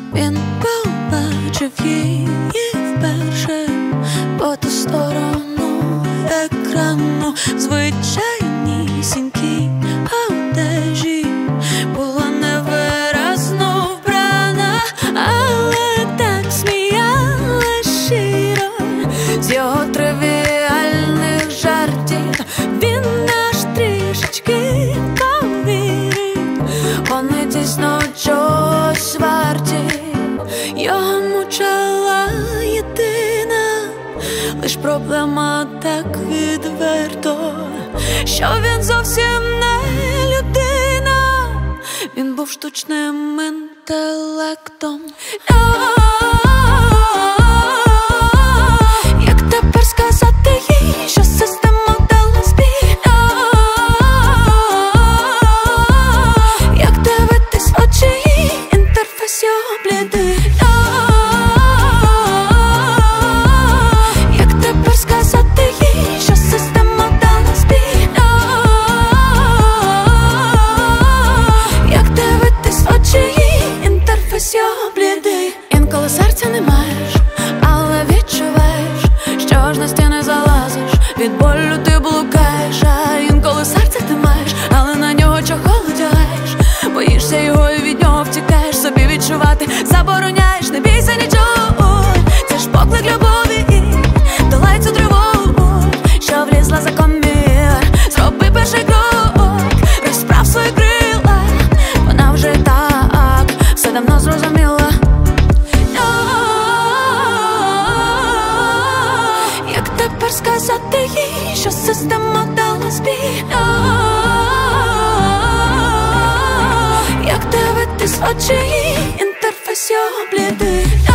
Він побачив її вперше по ту сторону екрану. Звичайнісінькій одежі була невиразно вбрана, але так сміялась щиро з його тривіальних жартів. Він аж трішечки повірив, вони дійсно чогось варті. Його мучила єдина лиш проблема так відверто, що він зовсім не людина, він був штучним інтелектом. Як тепер сказати їй, що система дала збій? Як дивитись в очі їй, інтерфейс його блідий? Як тепер сказати їй, що система дала збій? Як дивитись в очі їй, інтерфейс його блідий? Інколи серця не маєш, але відчуваєш, що ж на стіни залазиш, від болю ти блукаєш. А інколи серце ти маєш, але на нього чохол одягаєш, боїшся його і від нього втікаєш, собі відчувати забороняєш. Не бійся нічого, це ж поклик любові, долай цю тривогу, що влізла за комір. Зроби перший крок, розправ свої крила, вона вже так все давно зрозуміла. Як тепер сказати їй, що система дала збій? Як дивитись в очі їй, інтерфейс його блідий?